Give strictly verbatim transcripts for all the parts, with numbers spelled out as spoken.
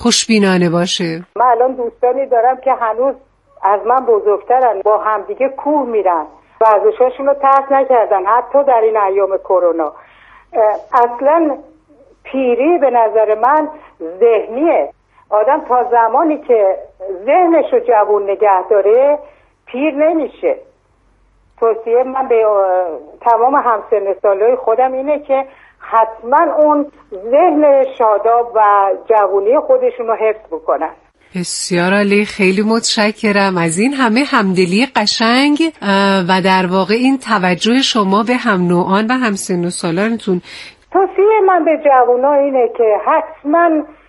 خوشبینانه باشه. من الان دوستانی دارم که هنوز از من بزرگترن، با همدیگه کوه میرن، ورزشاشون رو ترک نکردن حتی در این ایام کرونا. اصلا پیری به نظر من ذهنیه. آدم تا زمانی که ذهنش رو جوان نگه داره پیر نمیشه. توصیه من به تمام همسن سالای خودم اینه که حتما اون ذهن شاداب و جوانی خودشون رو حفظ بکنن. بسیار عالی، خیلی متشکرم از این همه همدلی قشنگ و در واقع این توجه شما به هم نوعان و همسن و سالانتون. توصیه من به جوونا اینه که حتما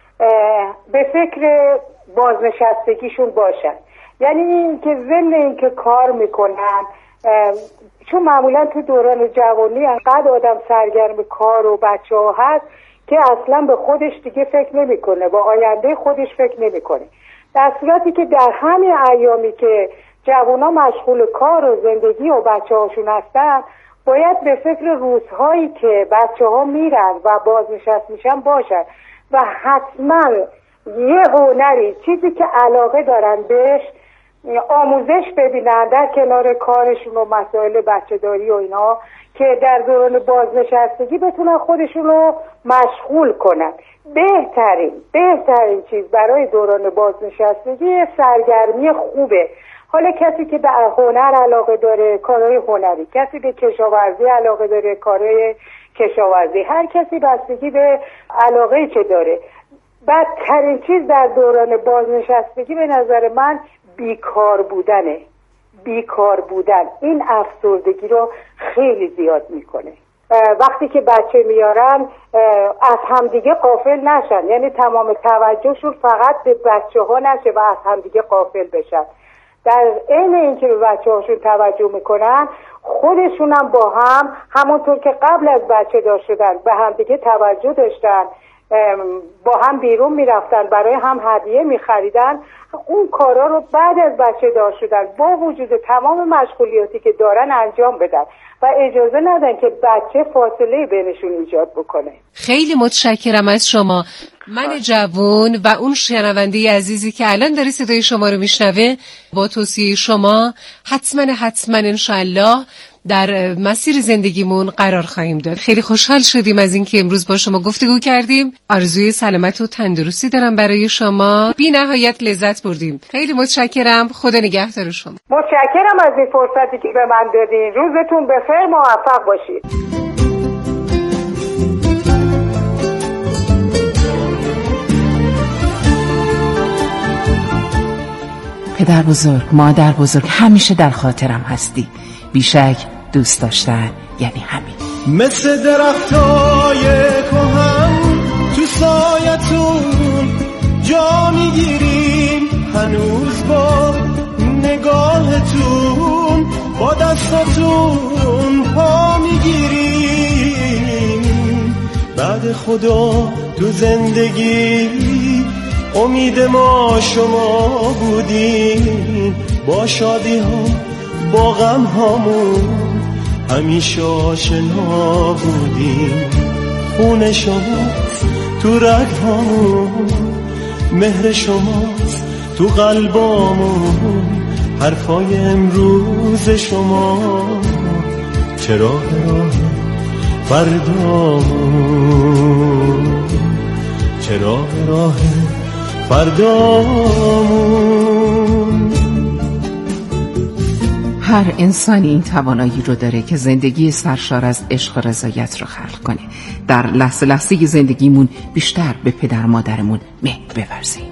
به فکر بازنشستگیشون باشن. یعنی این که ضمن این که کار میکنن، چون معمولا تو دوران جوانی انقدر آدم سرگرم کار و بچه ها هست که اصلا به خودش دیگه فکر نمیکنه، با آینده خودش فکر نمیکنه. در صورتی که در همین ایامی که جوونا مشغول کار و زندگی و بچه هاشون هستن، باید به فکر روزهایی که بچه ها میرن و بازنشست میشن باشن و حتما یه هنری، چیزی که علاقه دارن بهش، آموزش ببینن در کنار کارشون و مسائل بچه داری و اینا، که در دوران بازنشستگی بتونن خودشون رو مشغول کنن. بهترین بهترین چیز برای دوران بازنشستگی سرگرمی خوبه. حالا کسی که به هنر علاقه داره کارهای هنری، کسی به کشاورزی علاقه داره کارهای کشاورزی، هر کسی بستگی به علاقه‌ای که داره. بدترین چیز در دوران بازنشستگی به نظر من بیکار بودنه. بیکار بودن این افسردگی رو خیلی زیاد میکنه. وقتی که بچه میارن از همدیگه غافل نشن، یعنی تمام توجهشون فقط به بچه ها نشه و از همدیگه غافل بشن. در عین اینکه به بچه هاشون توجه میکنن، خودشون هم با هم همونطور که قبل از بچه دار شدن به همدیگه توجه داشتن، با هم بیرون میرفتن، برای هم هدیه میخریدن، اون کارا رو بعد از بچه دار شدن با وجود تمام مشغولیاتی که دارن انجام بدن و اجازه ندن که بچه فاصله بینشون ایجاد بکنه. خیلی متشکرم از شما. من جوون و اون شنونده عزیزی که الان داره صدای شما رو میشنوه، با توصیه شما حتما حتما انشالله در مسیر زندگیمون قرار خواهیم داد. خیلی خوشحال شدیم از اینکه امروز با شما گفتگو کردیم. آرزوی سلامت و تندرستی دارم برای شما. بی نهایت لذت بردیم. خیلی متشکرم. خدا نگهدار شما. متشکرم از این فرصتی که به من دادین. روزتون بخیر، موفق باشید. پدر بزرگ، مادر بزرگ، همیشه در خاطرم هستی. بیشک دوست داشتن یعنی همین. مثل درختای کهن تو سایتون جا میگیریم، هنوز با نگاهتون با دستاتون پا میگیریم. بعد خدا تو زندگی امید ما شما بودیم، با شادی ها با غم هامون همیشه آشنا بودیم. خون شماست تو رگ هامون، مهر شماست تو قلبامون، حرفای امروز شما چراغ راه فردامون، چراغ راه فردامون. هر انسانی این توانایی رو داره که زندگی سرشار از عشق و رضایت رو خلق کنه. در لحظه لحظه زندگیمون بیشتر به پدر مادرمون مهر بورزیم.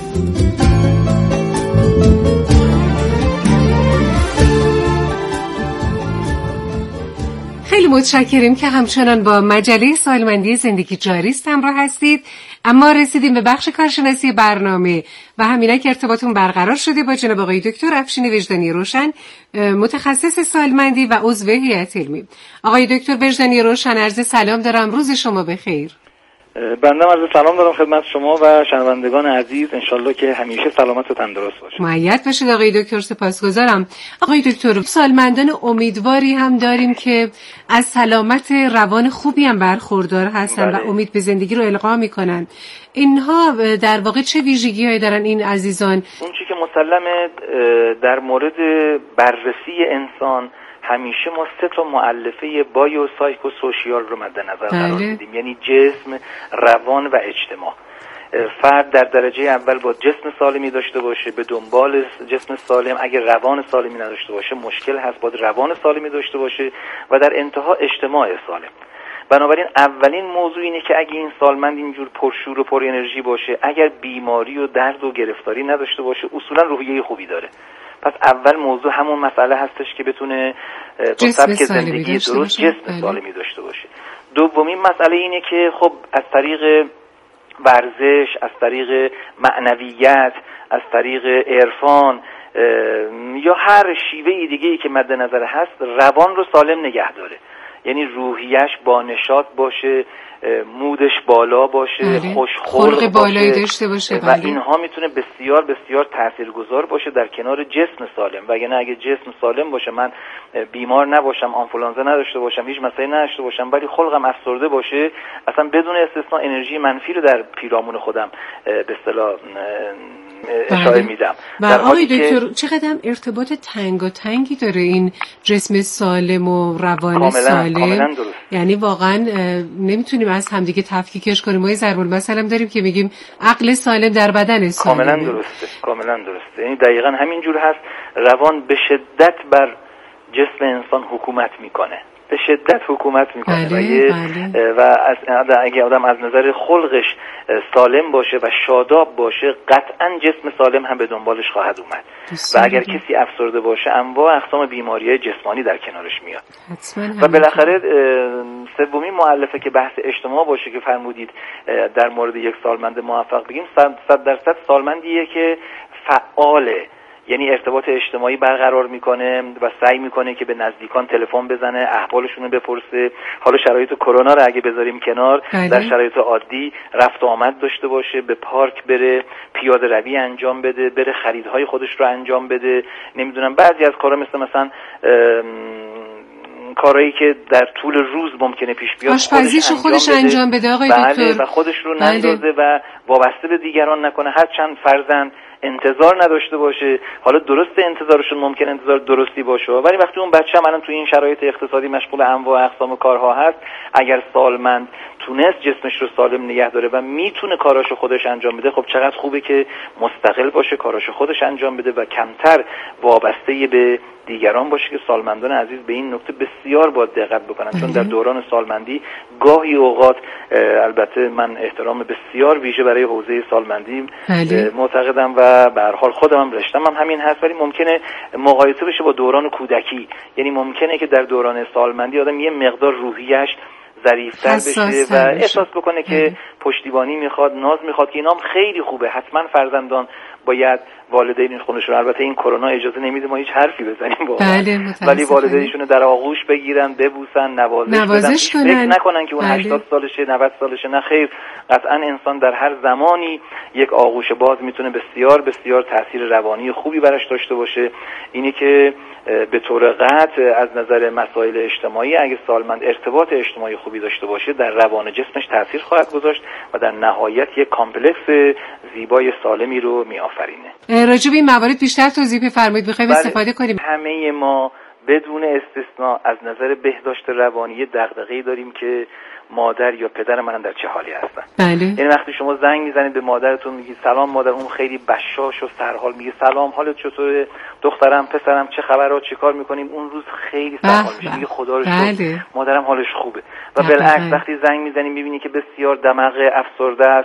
خیلی متشکریم که همچنان با مجله سالمندی زندگی جاری است همراه هستید. اما رسیدیم به بخش کارشناسی برنامه و همینک ارتباطون برقرار شده با جناب آقای دکتر افشین وجدانی روشن، متخصص سالمندی و عضو هیئت علمی. آقای دکتر وجدانی روشن، عرض سلام دارم، روز شما بخیر. بنده عرض سلام دارم خدمت شما و شنوندگان عزیز، انشالله که همیشه سلامت و تندرست باشید. مؤید باشید آقای دکتر، سپاسگزارم. آقای دکتر، سالمندان امیدواری هم داریم که از سلامت روان خوبی هم برخوردار هستن بله. و امید به زندگی رو القا میکنن. اینها در واقع چه ویژگی‌هایی دارن این عزیزان؟ اون چیزی که مسلمه در مورد بررسی انسان همیشه ما سه تا مؤلفه بایو سایکو سوشیال رو مد نظر قرار میدیم، یعنی جسم، روان و اجتماع. فرد در درجه اول با جسم سالمی داشته باشه، به دنبال جسم سالم، اگر روان سالمی نداشته باشه مشکل هست، باید روان سالمی داشته باشه و در انتها اجتماع سالم. بنابراین اولین موضوع اینه که اگه این سالمند اینجور پرشور و پر انرژی باشه، اگر بیماری و درد و گرفتاری نداشته باشه، اصولا روحیه خوبی داره. پس اول موضوع همون مسئله هستش که بتونه با سبک زندگی درست جسم سالمی داشته باشه. دومین مسئله اینه که خب از طریق ورزش، از طریق معنویت، از طریق عرفان یا هر شیوه دیگه‌ای که مد نظر هست روان رو سالم نگه داره، یعنی روحیش با نشاط باشه، مودش بالا باشه، خوش‌خلق بالایی داشته باشه و بله. اینها میتونه بسیار بسیار تاثیرگذار باشه در کنار جسم سالم. و اگه اگه جسم سالم باشه، من بیمار نباشم، آنفولانزا نداشته باشم، هیچ مسئله نداشته باشم، ولی خلقم افسرده باشه، اصلا بدون استثناء انرژی منفی رو در پیرامون خودم به اصطلاح اشاره میدم. و آقای دکتر که... چقدر ارتباط تنگ و تنگی داره این جسم سالم و روان کاملا، سالم؟ کاملا درست. یعنی واقعا نمیتونیم از همدیگه تفکیکش کنیم. ما یه ضرب المثل هم داریم که میگیم عقل سالم در بدن سالم. کاملا درسته، کاملا درسته. یعنی دقیقاً همین جور هست. روان به شدت بر جسم انسان حکومت میکنه، به شدت حکومت میکنه. بله، و, یه بله. و از اگه آدم از نظر خلقش سالم باشه و شاداب باشه، قطعا جسم سالم هم به دنبالش خواهد اومد. و اگر کسی افسرده باشه، انواع اقسام بیماری‌های جسمانی در کنارش میاد. و بالاخره سومین مؤلفه که بحث اجتماع باشه که فرمودید در مورد یک سالمند موفق بگیم، صد درصد سالمندیه که فعاله، یعنی ارتباط اجتماعی برقرار میکنه و سعی میکنه که به نزدیکان تلفن بزنه، احوالشون رو بپرسه. حالا شرایط کرونا رو اگه بذاریم کنار، بله. در شرایط عادی رفت و آمد داشته باشه، به پارک بره، پیاده روی انجام بده، بره خریدهای خودش رو انجام بده. نمیدونم بعضی از کارا مثل مثلا کارهایی که در طول روز ممکنه پیش بیاد آشپزیشو خودش, خودش انجام بده آقای بله دکتر، و خودش رو نندازه و وابسته به دیگران نکنه. هر چند فرزند انتظار نداشته باشه. حالا درسته انتظارشون ممکن انتظار درستی باشه، ولی وقتی اون بچه هم الان توی این شرایط اقتصادی مشغول انواع اقسام کارها هست، اگر سالمند تونست جسمش رو سالم نگه داره و میتونه کاراشو خودش انجام بده، خب چقدر خوبه که مستقل باشه، کاراشو خودش انجام بده و کمتر وابسته به دیگران باشه. که سالمندان عزیز به این نکته بسیار باید دقت بکنن، چون در دوران سالمندی گاهی اوقات، البته من احترام بسیار ویژه برای حوزه سالمندی معتقدم و به هر حال خودم هم رشتم هم همین هست، ولی ممکنه مقایسه بشه با دوران کودکی. یعنی ممکنه که در دوران سالمندی آدم یه مقدار روحیش ظریف‌تر بشه و احساس بکنه که پشتیبانی میخواد، ناز میخواد، که اینام خیلی خوبه. حتما فرزندان باید والدین خودشون، البته این کرونا اجازه نمیده ما هیچ حرفی بزنیم بله، ولی والدینشون در آغوش بگیرن، ببوسن، نوازش, نوازش بدن. فکر نکنن که اون بله. هشتاد سالشه، نود سالشه. نه خیر، قطعا انسان در هر زمانی یک آغوش باز میتونه بسیار بسیار تاثیر روانی خوبی براش داشته باشه. اینی که به طور قطع از نظر مسائل اجتماعی، اگه سالمند ارتباط اجتماعی خوبی داشته باشه، در روان جسمش تاثیر خواهد گذاشت و در نهایت یک کامپلکس زیبای سالمی رو میآفرینه. راجع به این موارد بیشتر توضیح بفرمایید، می‌خوایم بله. استفاده کنیم. همه ما بدون استثناء از نظر بهداشت روانی دغدغه‌ای داریم که مادر یا پدر منم در چه حالی هستن. بله. یعنی وقتی شما زنگ میزنید به مادرتون میگی سلام مادر، اون خیلی بشاش و سرحال میگه سلام حالت چطوره دخترم، پسرم، چه خبره، چه کار میکنیم؟ اون روز خیلی سرحال میشه، میگه خدا رو شکر مادرم حالش خوبه. و بالعکس وقتی زنگ میزنی میبینی که بسیار دماغ افسرده است،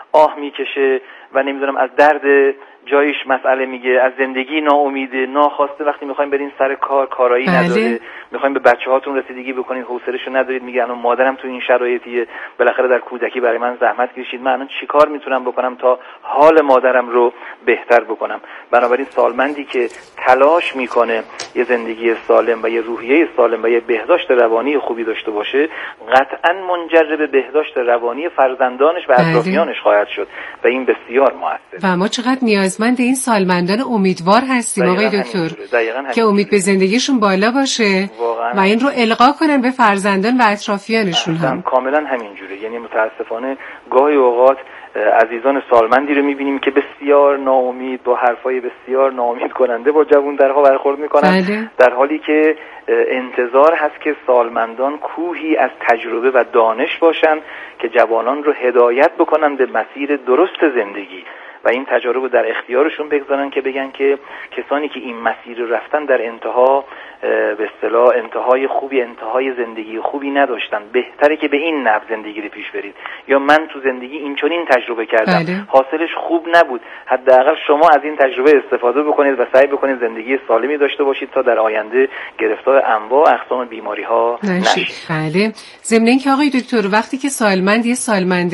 آه میکشه و نمیدونم از درد جایش مسئله میگه، از زندگی ناامیده، ناخواسته وقتی میخوایم برین سر کار کارایی بله. نداره، میخوایم به بچه‌هاتون رسیدگی بکنید حوصله‌شو ندارید، میگه الان مادرم تو این شرایطیه، بالاخره در کودکی برای من زحمت کشید، من الان چیکار میتونم بکنم تا حال مادرم رو بهتر بکنم. بنابراین سالمندی که تلاش میکنه یه زندگی سالم و یه روحیه سالم و یه بهداشت روانی خوبی داشته باشه، قطعاً منجر به بهداشت روانی فرزندانش و اطرافیانش خواهد شد و این بسیار موثر. و ما چقدر نیازمند این سالمندان امیدوار هستیم آقای دکتر که امید به زندگیشون بالا باشه واقعا. و این رو القا کنن به فرزندان و اطرافیانشون هم. کاملا همینجوره. یعنی متاسفانه گاهی اوقات عزیزان سالمندی رو میبینیم که بسیار ناامید با حرفای بسیار ناامید کننده با جوان‌ترها برخورد میکنن، بله. در حالی که انتظار هست که سالمندان کوهی از تجربه و دانش باشن که جوانان رو هدایت بکنن به مسیر درست زندگی و این تجارب رو در اختیارشون بگذارن که بگن که کسانی که این مسیر رو رفتن در انتها به اصطلاح انتهای خوبی، انتهای زندگی خوبی نداشتن، بهتره که به این نحو زندگی رو پیش برید، یا من تو زندگی این چنین تجربه کردم بله. حاصلش خوب نبود، حداقل شما از این تجربه استفاده بکنید و سعی بکنید زندگی سالمی داشته باشید تا در آینده گرفتار انواع اقسام بیماری ها نشید. بله. ضمن اینکه آقای دکتر وقتی که سالمند یه سالمند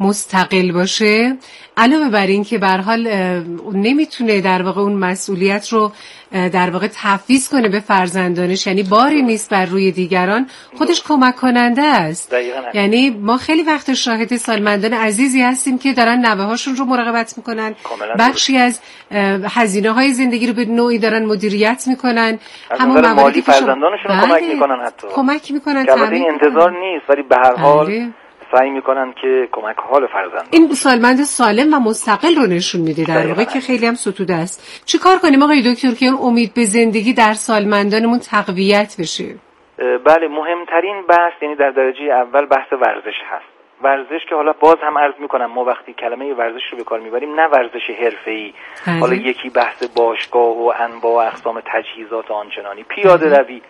مستقل باشه، علاوه بر این که به هر حال نمیتونه در واقع اون مسئولیت رو در واقع تفویض کنه به فرزندانش، یعنی باری نیست بر روی دیگران، خودش کمک کننده است. یعنی ما خیلی وقت شاهد سالمندان عزیزی هستیم که دارن نوه‌هاشون رو مراقبت میکنن، بخشی از هزینه‌های زندگی رو به نوعی دارن مدیریت میکنن، همون مواردی که فرزندانشون رو کمک میکنن، حتی کمک میکنن. البته این انتظار نیست ولی به هر حال سعی میکنن که کمک حال فرزندان. این سالمند سالم و مستقل رو نشون میده در واقع که خیلی هم ستوده است. چی کار کنیم آقای دکتر که اون امید به زندگی در سالمندانمون تقویت بشه؟ بله، مهمترین بحث یعنی در درجه اول بحث ورزش هست. ورزش که حالا باز هم عرض میکنم ما وقتی کلمه ورزش رو به کار میبریم نه ورزش حرفه‌ای، حالا یکی بحث باشگاه و انواع و اقسام تجهیزات آنچنانی، پیاده روی،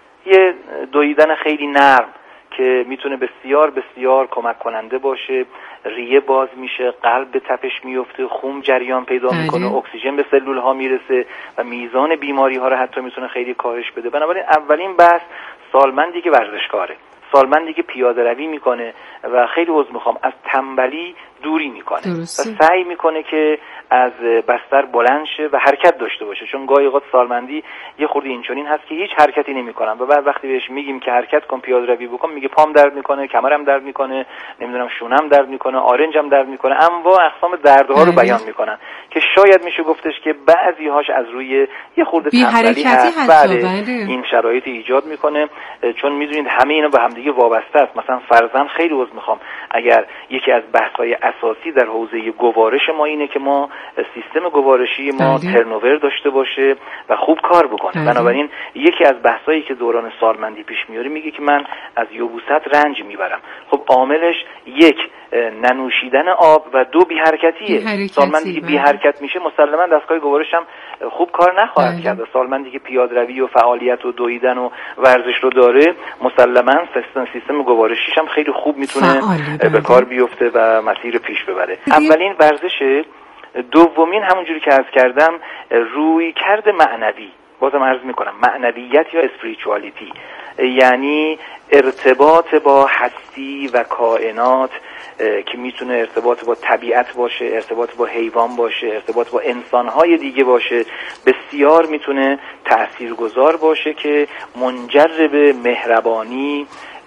یه دویدن خیلی نرم که میتونه بسیار بسیار کمک کننده باشه، ریه باز میشه، قلب به تپش میفته، خون جریان پیدا میکنه، اکسیژن به سلول ها میرسه و میزان بیماری ها رو حتی میتونه خیلی کاهش بده. بنابراین اولین بحث سالمندی که ورزشکاره، سالمندی که پیاده روی میکنه و خیلی عذر میخوام از تنبلی دوری میکنه درسته. و سعی میکنه که از بستر بلند شه و حرکت داشته باشه، چون گاهی اوقات سالمندی یه خورده اینچنین هست که هیچ حرکتی نمیکنن و بعد وقتی بهش میگیم که حرکت کن، پیاده روی بکن، میگه پام درد میکنه، کمرم درد میکنه، نمیدونم شونم درد میکنه، آرنجم درد میکنه، انواع اقسام دردها رو بیان میکنن که شاید میشه گفتش که بعضی هاش از روی یه خورده تنبلی هست. بله این شرایط ایجاد میکنه، چون میدونید همه اینا به همدیگه وابسته است. مثلا فرضاً خیلی عذر میخوام اگر یکی از بحث‌های اساسی در حوزه گوارش ما اینه که ما سیستم گوارشی ما ترنوور داشته باشه و خوب کار بکنه. بنابراین یکی از بحثایی که دوران سالمندی پیش میاره میگه که من از یبوست رنج میبرم. خب عاملش یک ننوشیدن آب و دو بی حرکتیه. سالمندی که بی حرکت میشه مسلما دستگاه گوارش هم خوب کار نخواهد کرد. سالمندی که پیاده روی و فعالیت و دویدن و ورزش رو داره مسلما سیستم سیستم گوارشیش هم خیلی خوب میتونه به کار بیفته و مسیر پیش ببره. اولین ورزش. دومین همونجوری که عرض کردم روی کرد معنوی، بازم عرض میکنم معنویت یا اسپریچوالیتی، یعنی ارتباط با هستی و کائنات که میتونه ارتباط با طبیعت باشه، ارتباط با حیوان باشه، ارتباط با انسانهای دیگه باشه، بسیار میتونه تاثیرگذار باشه که منجر به مهربانی،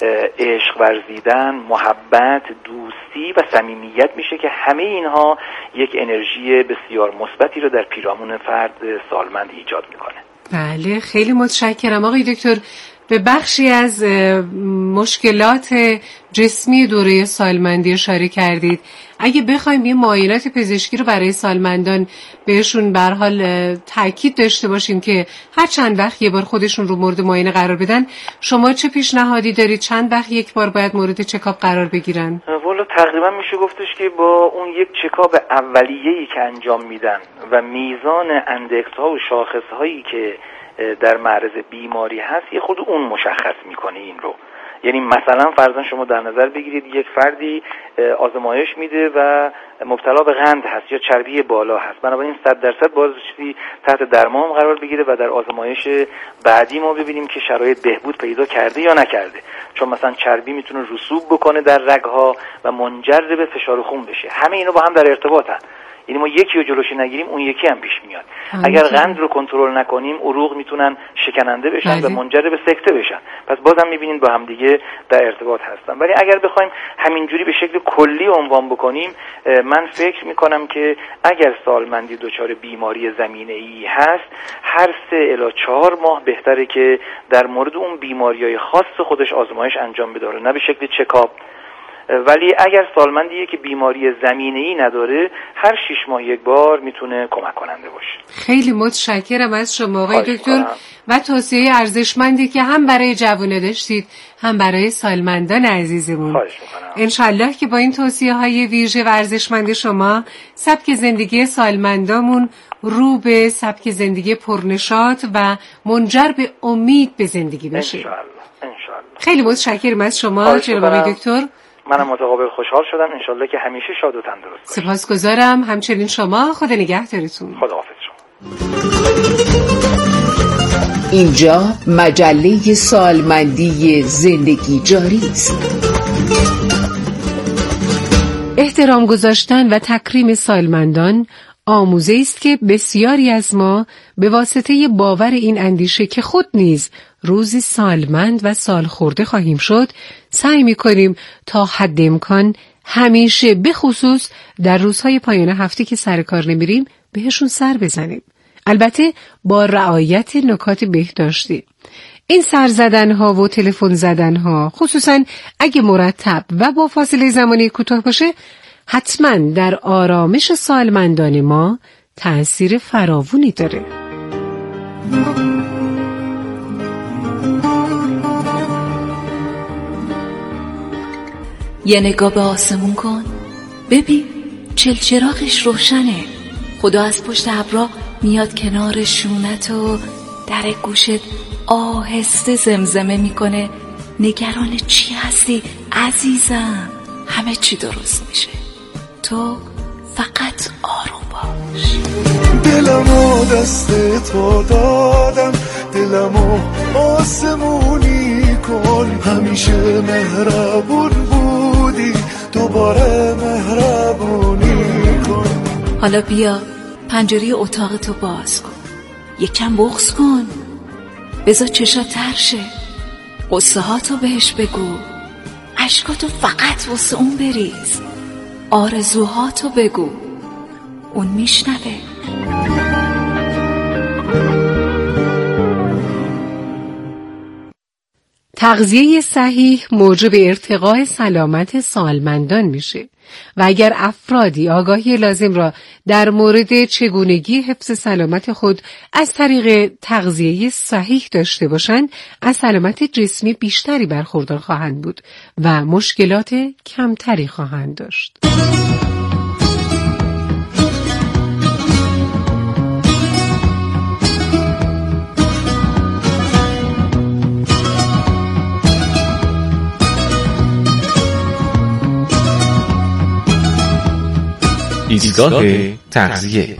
عشق ورزیدن، محبت، دوستی و صمیمیت میشه که همه اینها یک انرژی بسیار مثبتی رو در پیرامون فرد سالمند ایجاد میکنه. بله خیلی متشکرم آقای دکتر. به بخشی از مشکلات جسمی دوره سالمندی اشاره کردید. اگه بخوایم یه معاینات پزشکی رو برای سالمندان بهشون به هر حال تاکید داشته باشیم که هر چند وقت یه بار خودشون رو مورد معاینه قرار بدن، شما چه پیشنهادی دارید؟ چند وقت یک بار باید مورد چکاپ قرار بگیرن؟ والا تقریبا میشه گفتش که با اون یک چکاپ اولیه‌ای که انجام میدن و میزان اندکس‌ها و شاخص‌هایی که در معرض بیماری هست یه خود اون مشخص میکنه این رو. یعنی مثلا فرضاً شما در نظر بگیرید یک فردی آزمایش میده و مبتلا به قند هست یا چربی بالا هست، بنابراین صد درصد بازنشسته تحت درمان قرار بگیره و در آزمایش بعدی ما ببینیم که شرایط بهبود پیدا کرده یا نکرده، چون مثلا چربی میتونه رسوب بکنه در رگها و منجر به فشار خون بشه. همه اینا با هم در ارتباطن، یعنی ما یکی رو جلوشی نگیریم اون یکی هم پیش میاد. اگر قند رو کنترل نکنیم عروق میتونن شکننده بشن و منجر به سکته بشن، پس بازم میبینید با هم دیگه در ارتباط هستن. ولی اگر بخوایم همینجوری به شکل کلی عنوان بکنیم، من فکر میکنم که اگر سالمندی دچار بیماری زمینه‌ای هست، هر سه الی چهار ماه بهتره که در مورد اون بیماری‌های خاص خودش آزمایش انجام بده، نه به شکل چکاپ. ولی اگر سالمندیه که بیماری زمینه‌ای نداره، هر شش ماه یک بار میتونه کمک کننده باشه. خیلی متشکرم از شما آقای دکتر و توصیه ارزشمندی که هم برای جوانه داشتید هم برای سالمندان عزیزمون. خواهش می‌کنم. انشالله که با این توصیه‌های ویژه و ارزشمند شما سبک زندگی سالمندامون رو به سبک زندگی پرنشاط و منجر به امید به زندگی بشه. انشالله. انشالله. خیلی متشکرم از شما جناب آقای دکتر. منم متقابل خوشحال شدم. انشالله که همیشه شاد و تندرست باشید. سپاسگزارم. همچنین شما. خدا نگهدارتون. خداحافظ شما. اینجا مجله سالمندی زندگی جاری است. احترام گذاشتن و تکریم سالمندان آموزه است که بسیاری از ما به واسطه باور این اندیشه که خود نیز روزی سالمند و سالخورده خواهیم شد، سعی می‌کنیم تا حد امکان همیشه، به خصوص در روزهای پایان هفته که سر کار نمیریم، بهشون سر بزنیم. البته با رعایت نکات بهداشتی. این سر زدن‌ها و تلفن زدن‌ها، خصوصاً اگه مرتب و با فاصله زمانی کوتاه باشه، حتماً در آرامش سالمندان ما تأثیر فراوانی داره. یه نگاه به آسمون کن، ببین چلچراغش روشنه. خدا از پشت ابرا میاد کنار شونت و در گوشت آهسته زمزمه میکنه نگران چی هستی عزیزم، همه چی درست میشه، تو فقط آروم باش. دلمو دست تو دادم، دلمو آسمونی کن، همیشه مهربون بودی، دوباره مهربونی کن. حالا بیا پنجره اتاق تو باز کن، یکم بغض کن، بذار چشا تر شه، قصه ها تو بهش بگو، اشکاتو فقط واسه اون بریز، آرزوها تو بگو، اون میشنوه. تغذیه صحیح موجب ارتقاء سلامت سالمندان میشه و اگر افرادی آگاهی لازم را در مورد چگونگی حفظ سلامت خود از طریق تغذیه صحیح داشته باشند، از سلامت جسمی بیشتری برخوردار خواهند بود و مشکلات کمتری خواهند داشت. ایستگاه تغذیه.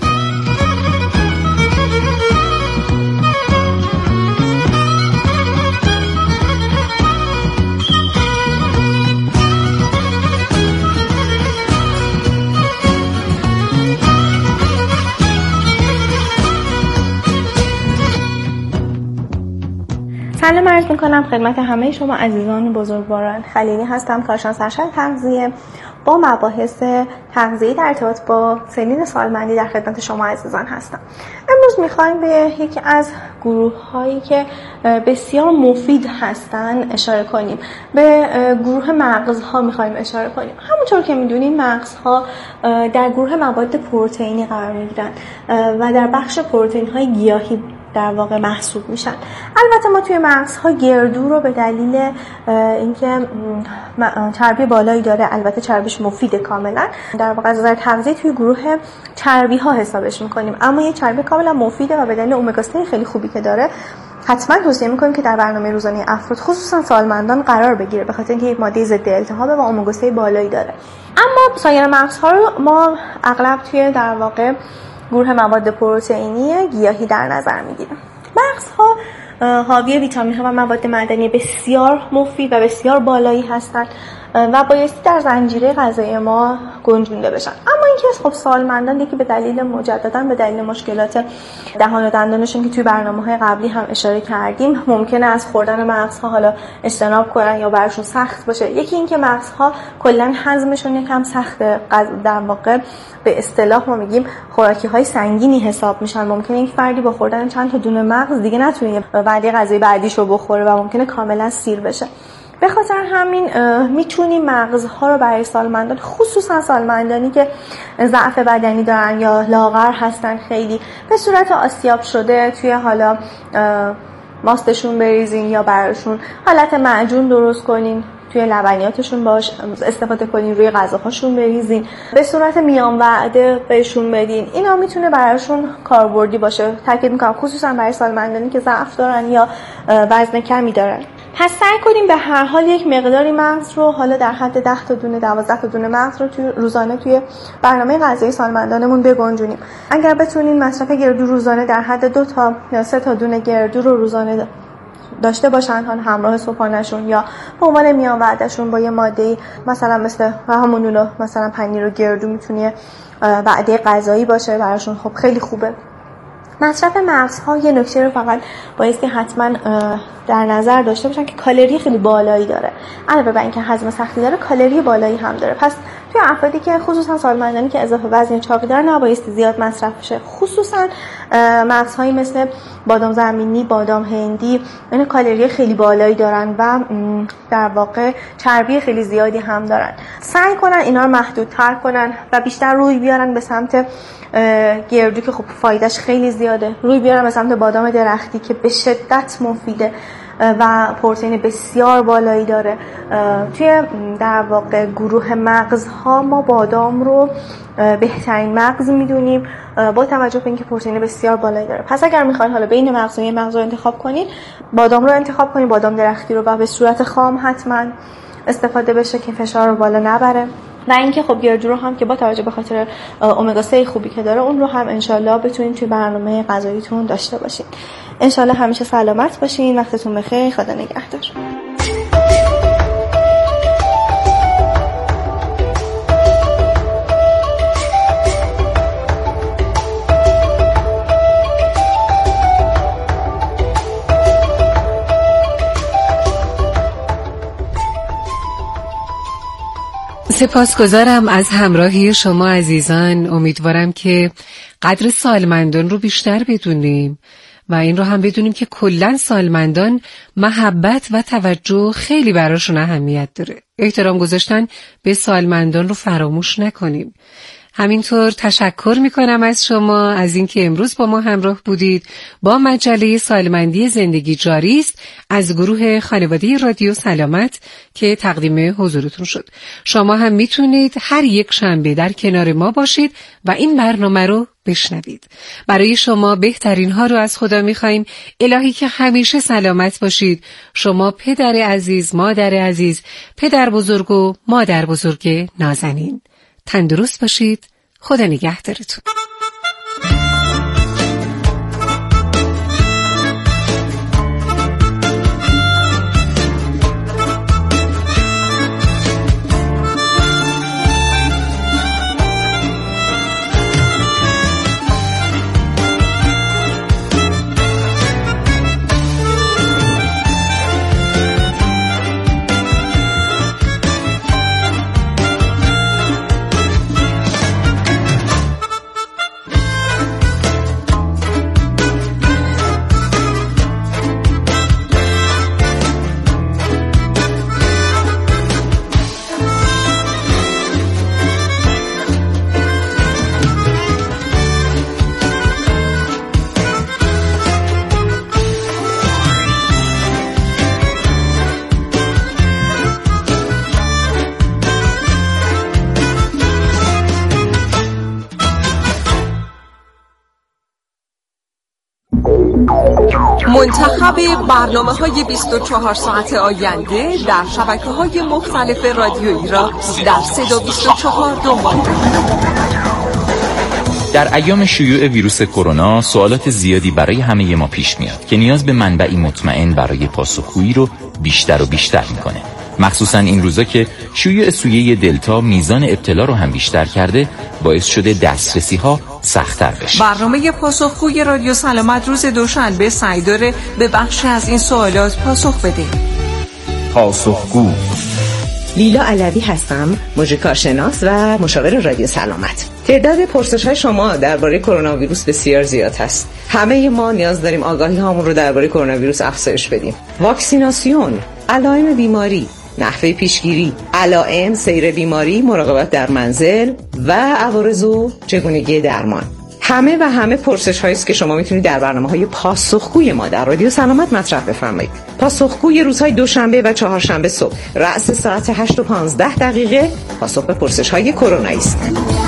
سلام عرض میکنم خدمت همه شما عزیزان بزرگواران. خلیلی هستم، کارشناس ارشد تغذیه با مباحث تغذیه در ارتباط با سنین سالمندی در خدمت شما عزیزان هستم. امروز میخوایم به یکی از گروه هایی که بسیار مفید هستن اشاره کنیم. به گروه مغزها میخوایم اشاره کنیم. همونطور که میدونیم مغزها در گروه مواد پروتئینی قرار میگیرن و در بخش پروتئین های گیاهی در واقع محسوب میشن. البته ما توی مغزها گردو رو به دلیل اینکه چربی بالایی داره، البته چربیش مفیده کاملا، در واقع از نظر تغذیه توی گروه چربی ها حسابش میکنیم، اما یه چربی کاملا مفیده و به دلیل امگا سه خیلی خوبی که داره حتما توصیه میکنیم که در برنامه روزانه افراد خصوصا سالمندان قرار بگیره، به خاطر اینکه یک ماده ضد التهاب و امگا سه بالایی داره. اما سایر مغزها رو ما اغلب توی در واقع گروه مواد پروتئینی گیاهی در نظر میگیریم. مغزها حاوی ویتامین‌ها و مواد معدنی بسیار مفید و بسیار بالایی هستند و بایستی در زنجیره غذایی ما گنجونده بشن. اما اینکه خب سالمندان یکی به دلیل مجددا به دلیل مشکلات دهان و دندانشون که توی برنامه‌های قبلی هم اشاره کردیم ممکنه از خوردن مغزها حالا اجتناب کنن یا براشون سخت باشه. یکی اینکه مغزها کلا هضمشون یکم سخته، در واقع به اصطلاح ما میگیم خوراکی‌های سنگینی حساب میشن. ممکنه یک فردی با خوردن چند تا دونه مغز دیگه نتونه وعده غذایی بعدیشو بخوره و ممکنه کاملا سیر بشه. به خاطر همین میتونیم مغزها رو برای سالمندان، خصوصا سالمندانی که ضعف بدنی دارن یا لاغر هستن، خیلی به صورت آسیاب شده توی حالا ماستشون بریزین یا براشون حالت معجون درست کنین، توی لبنیاتشون باش استفاده کنین، روی غذاهاشون بریزین، به صورت میان وعده بهشون بدین. اینا میتونه براشون کاربردی باشه. تاکید میکنم خصوصا برای سالمندانی که ضعف دارن یا وزن کمی دارن. پس سعی کنیم به هر حال یک مقداری مغز رو حالا در حد ده تا دونه دوازده تا دونه مغز رو توی روزانه توی برنامه غذایی سالمندانمون بگنجونیم. اگر بتونین مصرف گردو روزانه در حد دو تا یا سه تا دونه گردو رو روزانه داشته باشن همراه صبحانه‌شون یا به عنوان میان وعده‌شون با یه ماده‌ای مثلا مثل همون نون مثلا پنیر و گردو میتونه وعده غذایی باشه براشون، خب خیلی خوبه. مصرف مغزها یه نکته رو فقط بایستی حتما در نظر داشته باشن که کالری خیلی بالایی داره. علاوه بر اینکه هضم سختی داره، کالری بالایی هم داره. پس توی افرادی که خصوصا سالمندانی که اضافه وزن چاقی دارن نبایستی زیاد مصرف بشه. خصوصا مغزهایی مثل بادام زمینی، بادام هندی، این کالری خیلی بالایی دارن و در واقع چربی خیلی زیادی هم دارن. سعی کنن اینا رو محدودتر کنن و بیشتر روی بیارن به سمت گردو که خب فایدهش خیلی زیاده. روی بیارن به سمت بادام درختی که به شدت مفیده و پروتئین بسیار بالایی داره. توی در واقع گروه مغزها ما بادام رو بهترین مغز میدونیم با توجه به اینکه پروتئین بسیار بالایی داره. پس اگر میخواین حالا بین مغز و یه مغز رو انتخاب کنین، بادام رو انتخاب کنین، بادام درختی رو، و به صورت خام حتما استفاده بشه که فشار رو بالا نبره. و اینکه خب گردو رو هم که با توجه به خاطر امگا سه خوبی که داره اون رو هم انشالله بتونین توی برنامه غذاییتون داشته باشین. انشالله همیشه سلامت باشین. وقتتون بخیر. خدا نگهدار. سپاسگزارم از همراهی شما عزیزان. امیدوارم که قدر سالمندان رو بیشتر بدونیم و این رو هم بدونیم که کلاً سالمندان محبت و توجه خیلی براشون اهمیت داره. احترام گذاشتن به سالمندان رو فراموش نکنیم. همینطور تشکر میکنم از شما از اینکه امروز با ما همراه بودید با مجله سالمندی زندگی جاری است از گروه خانواده رادیو سلامت که تقدیم حضورتون شد. شما هم میتونید هر یک شنبه در کنار ما باشید و این برنامه رو بشنوید. برای شما بهترین ها رو از خدا میخوایم. الهی که همیشه سلامت باشید. شما پدر عزیز، مادر عزیز، پدر بزرگ و مادر بزرگ نازنین. تندرست باشید. خدا نگهدارتون. منتخب برنامه‌های بیست و چهار ساعت آینده در شبکه‌های مختلف رادیویی را در صدا بیست و چهار دنبال کنید. در ایام شیوع ویروس کرونا سوالات زیادی برای همه ما پیش میاد که نیاز به منبعی مطمئن برای پاسخگویی رو بیشتر و بیشتر میکنه. مخصوصا این روزا که شیوع سویه دلتا میزان ابتلا رو هم بیشتر کرده، باعث شده دسترسی ها سخت‌تر بشه. برنامه پاسخگوی رادیو سلامت روز دوشنبه سعی داره به بخشی از این سوالات پاسخ بده. پاسخگو. لیلا علوی هستم، موزیکارشناس و مشاور رادیو سلامت. تعداد پرسش‌های شما درباره کرونا ویروس بسیار زیاد هست. همه ما نیاز داریم آگاهی هامون رو درباره کرونا ویروس افزایش بدیم. واکسیناسیون، علائم بیماری، نحوه پیشگیری، علائم سیر بیماری، مراقبت در منزل و عوارض و چگونگی درمان. همه و همه پرسش هایی است که شما میتونید در برنامه‌های پاسخگوی ما در رادیو سلامت مطرح بفرمایید. پاسخگوی روزهای دوشنبه و چهارشنبه صبح رأس ساعت هشت و پانزده دقیقه پاسخ به پرسش های کرونایی است.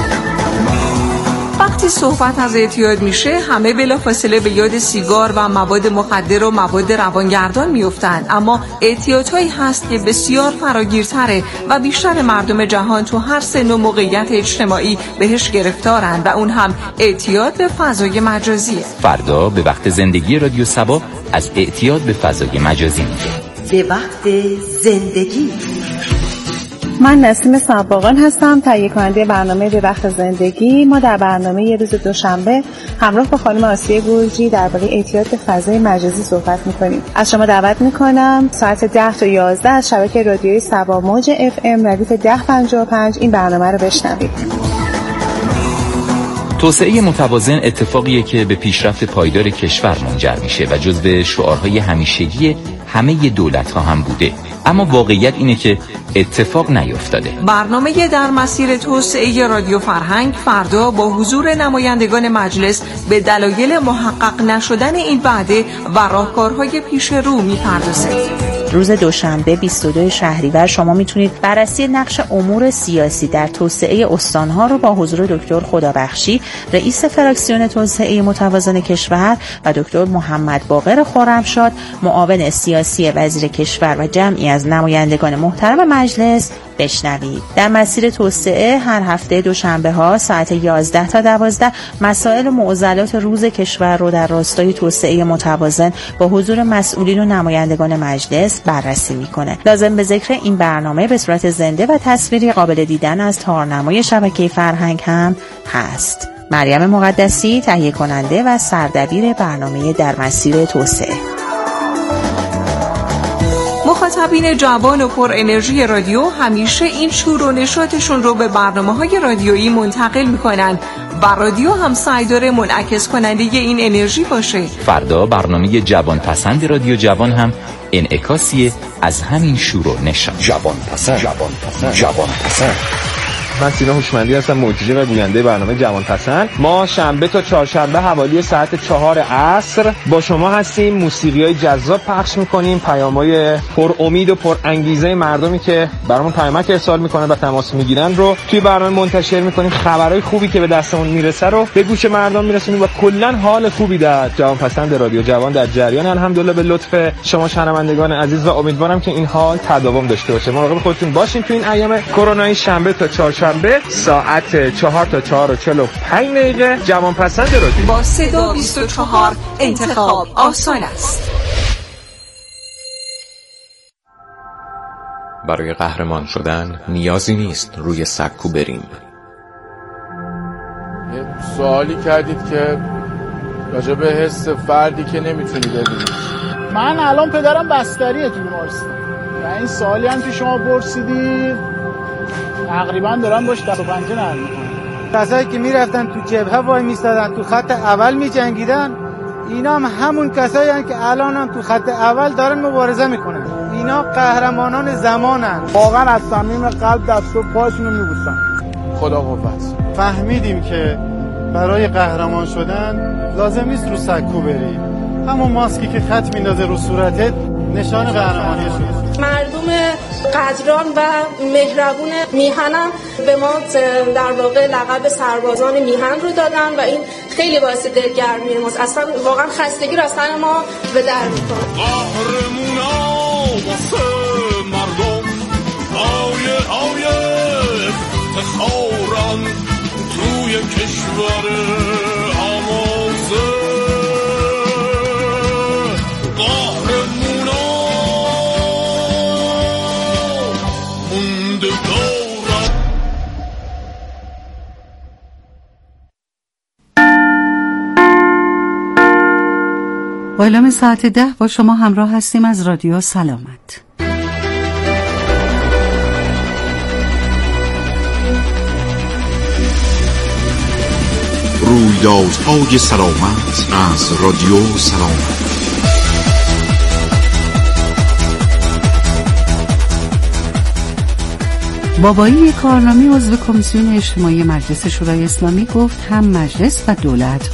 وقتی صحبت از اعتیاد میشه همه بلافاصله به یاد سیگار و مواد مخدر و مواد روانگردان میافتند، اما اعتیادهایی هست که بسیار فراگیرتره و بیشتر مردم جهان تو هر سن و موقعیت اجتماعی بهش گرفتارن و اون هم اعتیاد به فضای مجازیه. فردا به وقت زندگی رادیو سبا از اعتیاد به فضای مجازی میگه. به وقت زندگی. من نسیم سباقان هستم، تهیه کننده برنامه به وقت زندگی. ما در برنامه یه روز دوشنبه همراه با خانم آسیه گرجی درباره اعتیاد به فضای مجازی صحبت می‌کنیم. از شما دعوت می‌کنم ساعت ده تا یازده از شبکه رادیویی سبا موج اف ام ردیف ده پنجاه و پنج این برنامه رو بشنوید. توسعه متوازن اتفاقیه که به پیشرفت پایدار کشور منجر میشه و جزو شعارهای همیشگی همه دولت‌ها هم بوده، اما واقعیت اینه که اتفاق نیفتاده. برنامه در مسیر توسعه رادیو فرهنگ فردا با حضور نمایندگان مجلس به دلایل محقق نشدن این وعده و راهکارهای پیش رو می‌پردازه. روز دوشنبه بیست و دو شهریور شما میتونید بررسی نقش امور سیاسی در توسعه استانها رو با حضور دکتر خدابخشی رئیس فراکسیون توسعه متوازن کشور و دکتر محمد باقر خرمشاد معاون سیاسی وزیر کشور و جمعی از نمایندگان محترم مجلس بشنوید. در مسیر توسعه هر هفته دوشنبه ها ساعت یازده تا دوازده مسائل و معضلات روز کشور رو در راستای توسعه متوازن با حضور مسئولین و نمایندگان مجلس بررسی میکنه. لازم به ذکر این برنامه به صورت زنده و تصویری قابل دیدن از تارنمای شبکه فرهنگ هم هست. مریم مقدسی تهیه کننده و سردبیر برنامه در مسیر توسعه. مخاطبین جوان و پر انرژی رادیو همیشه این شور و نشاطشون رو به برنامه‌های رادیویی منتقل میکنن و رادیو هم سعی داره منعکس کننده این انرژی باشه. فردا برنامه جوان پسند رادیو جوان هم انعکاسیه از همین شور و نشاط. جوان پسند جوان پسند جوان پسند. من سینا هوشمندی هستم، مجری و گوینده برنامه جوان پسند. ما شنبه تا چهارشنبه حوالی ساعت چهار عصر با شما هستیم، موسیقی‌های جذاب پخش می‌کنیم، پیام‌های پر امید و پر انگیزه مردمی که برامون پیامک ارسال می‌کنن و تماس می‌گیرن رو توی برنامه منتشر می‌کنیم. خبرهای خوبی که به دستمون میرسه رو به گوش مردم میرسونیم و کلاً حال خوبی در جوان پسند رادیو جوان در جریان. الحمدلله به لطف شما شنوندگان عزیز و امیدوارم که این حال تداوم داشته باشه. مراقب خودتون باشین تو این ایام کرونایی. شنبه تا چهارشنبه ساعت چهار تا چهار و چهل و پنج دقیقه جوان پسند رادیو با صدا بیست و چهار انتخاب آسان است. برای قهرمان شدن نیازی نیست روی سکو بریم. یه سوالی کردید که راجع به حس فردی که نمیتونی ببینید. من الان پدرم بستریه تو بیمارستان و این سوالی هم که شما پرسیدید تقریبا دارن باش دست و پنجه نرم میکنن. کسایی که میرفتن تو جبهه وای میستادن تو خط اول میجنگیدن، اینا هم همون کسایی هستن که الان هم تو خط اول دارن مبارزه میکنن. اینا قهرمانان زمانن. واقعا از صمیم قلب دست و پاشونو میبوسن. خدا قوت. فهمیدیم که برای قهرمان شدن لازم نیست رو سکو بری، همون ماسکی که خط میندازه رو صورتت نشان قهرمانی شد. مردم قدران و مهربون میهنم به ما در واقع لقب سربازان میهن رو دادن و این خیلی باعث دلگرمی ماست. اصلا واقعا خستگی رو اصلا ما به در میکنه. قهرمونا واسه مردم آیه آیه افتخارن توی کشور آموزه. قهرمونا مونده دارن. با اعلام ساعت ده با شما همراه هستیم از رادیو سلامت. رویدادهای سلامت از رادیو سلامت. بابایی کارنامه عضو کمیسیون اجتماعی مجلس شورای اسلامی گفت هم مجلس و دولت